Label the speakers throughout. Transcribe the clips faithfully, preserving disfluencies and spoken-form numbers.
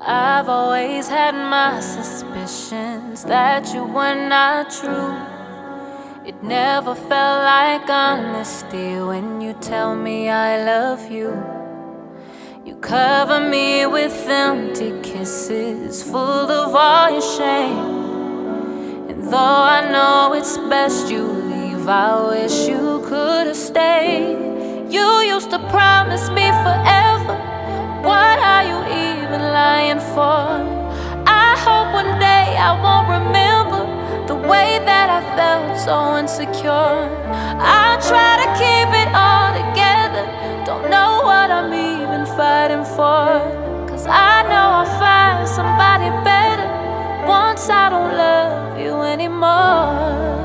Speaker 1: I've always had my suspicions that you were not true. It never felt like honesty when you tell me I love you. You cover me with empty kisses full of all your shame. And though I know it's best you leave, I wish you could have stayed. You used to promise me forever. What are you even lying for? I hope one day I won't remember the way that I felt so insecure. I try to keep it all together, don't know what I'm even fighting for. Cause I know I'll find somebody better once I don't love you anymore.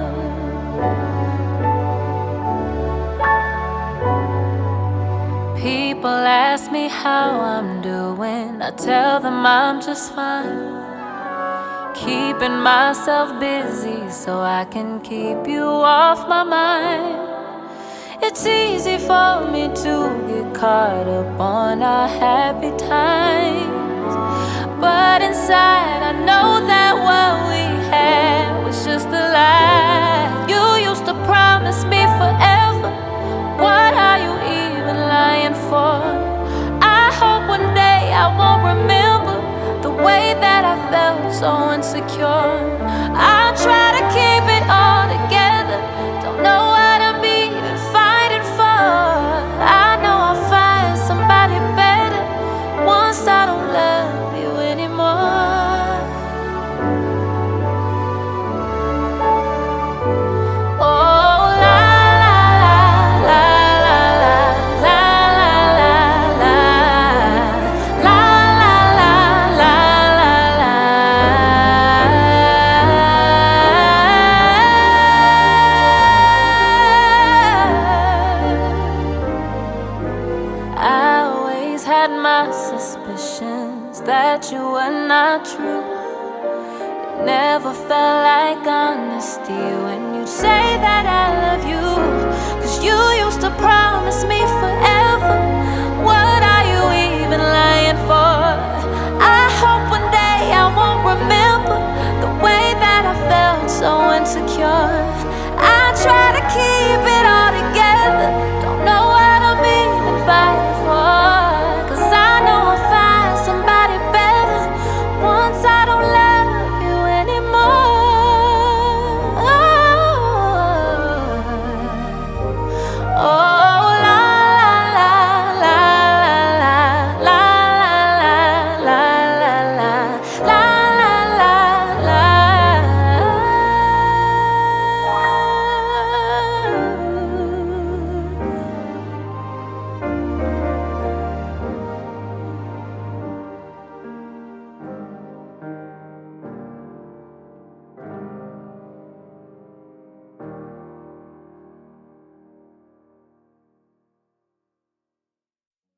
Speaker 1: People ask me how I'm doing, I tell them I'm just fine. Keeping myself busy so I can keep you off my mind. It's easy for me to get caught up on our happy times, but inside I know that what we had was just a lie. You used to promise me forever. What are you even lying for? I hope one day I won't remember the way that I felt so insecure. I try to keep it all together, don't know what I'm even fighting for. I know I'll find somebody better once I don't love you anymore. Oh, la la la la la la la la la la la la. I always had my suspicions that you were not true. It never felt like honesty when you say that I love you. Cause you used to promise